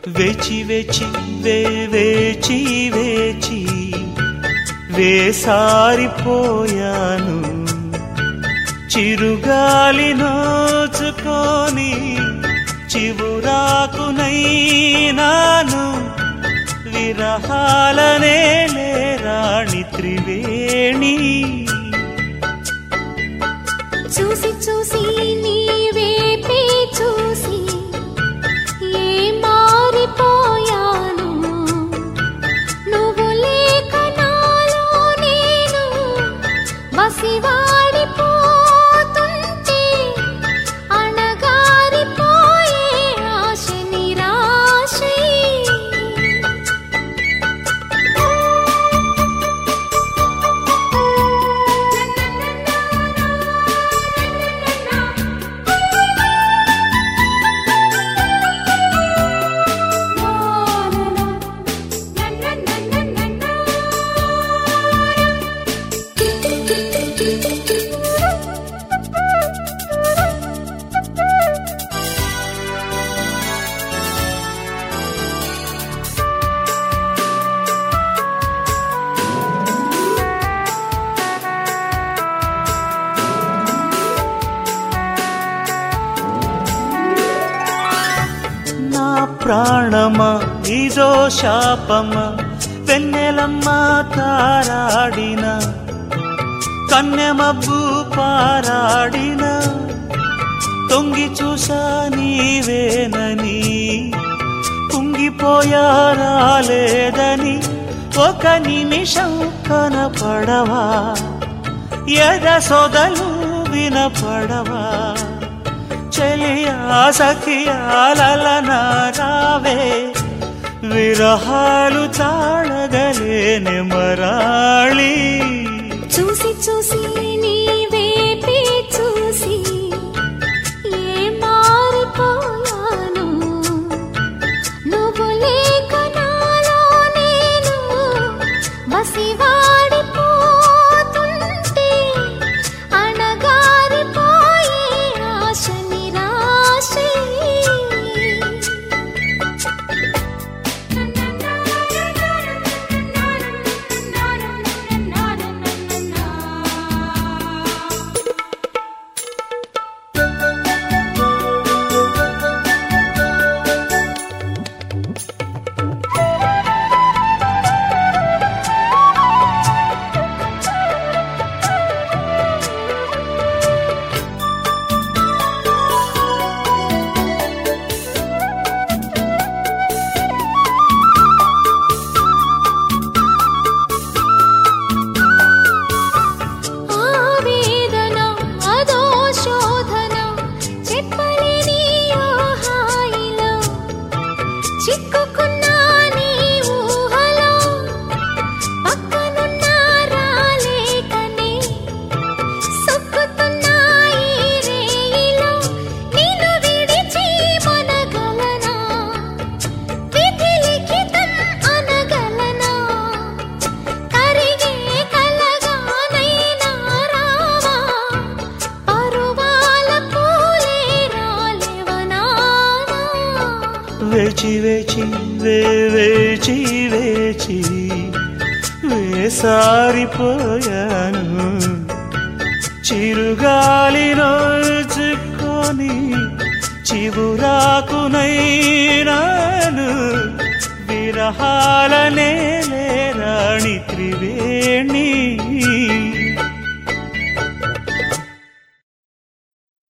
వేచి వేచి వేచి వేచి వేసారిపోయాను చిరుగాలి నోచుకొని చివురాకునైనాను విరహాలనే రాణి త్రివేణి చూసి చూసి నీవేపే చూసి ఏ మారిపోయాను నువ్వు లేక నాలో నేను బసివాడిపోతుంటే అణగారిపోయే ఆశ నిరాశై ప్రాణమా ఇదో శాపమా వెన్నెలమ్మ తారాడిన కన్నెమబ్బు పారాడిన తొంగి చూసా నీవేనని కుంగిపోయా రాలేదని ఒక నిమిషం కనపడవా ఎద సొదలు వినపడవా చలియా సఖియాలన రావే విరహాలు తాళగలేని మరాళి చూసి చూసి నీవేపే చూసి ఏ మారిపోయాను నువ్వు లేక నాలో నేను బసివాడిపోతుంటే అణగారిపోయే ఆశ నిరాశై చిక్కుకున్నా నీ ఊహలో పక్కనున్నా రాలేకనే సుక్కుతున్నా ఈ రేయిలో నిన్ను విడిచి మనగలనా విధి లిఖితం అనగలనా కరిగే కలగానైనా రావా పరువాల పూలే రాలేవనా వేచి వేచి వేచి వేచి వేసారిపోయాను చిరుగాలి నోచుకొని చివురాకునైనాను విరహాలనే రాణి త్రివేణి